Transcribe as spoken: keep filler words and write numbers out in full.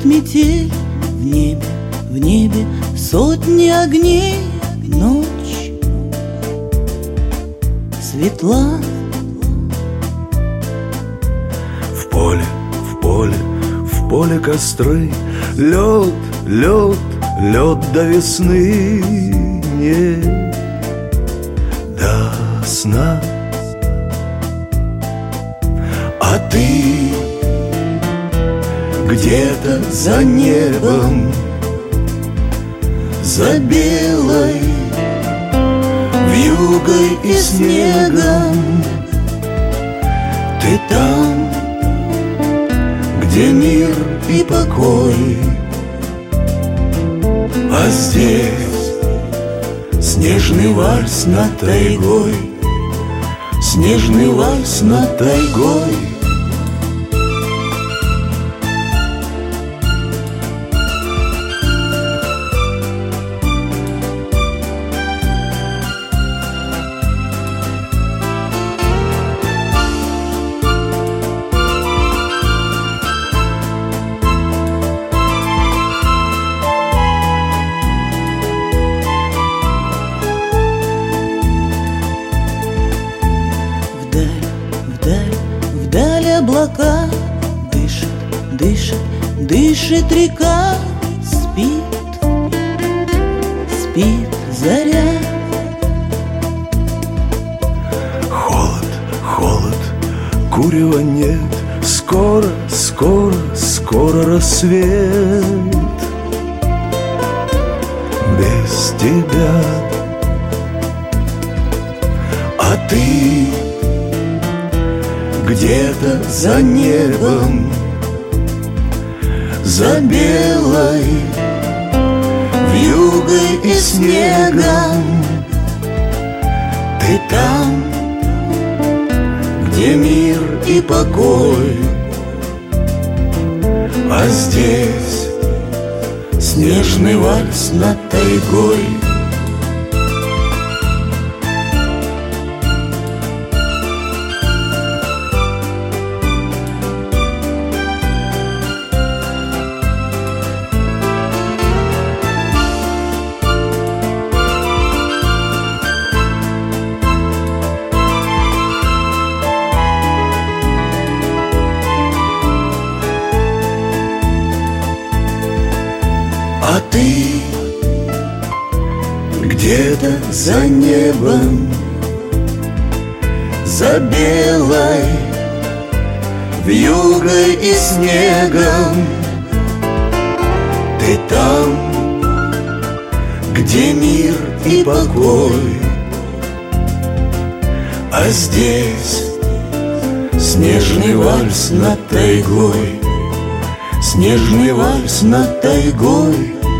Гремит метель в небе, в небе сотни огней. Ночь светла. В поле, в поле, в поле костры. Лед, лед, лед до весны. Не до сна. А ты где-то за небом, за белой вьюгой и снегом. Ты там, где мир и покой, а здесь снежный вальс над тайгой, снежный вальс над тайгой. Вдаль облака дышит, дышит, дышит река. Спит, спит заря. Холод, холод, курева нет. Скоро, скоро, скоро рассвет. Без тебя. А ты где-то за небом, за белой вьюгой и снегом. Ты там, где мир и покой, а здесь снежный вальс над тайгой. А ты где-то за небом, за белой вьюгой и снегом. Ты там, где мир и покой, а здесь снежный вальс над тайгой, снежный вальс над тайгой.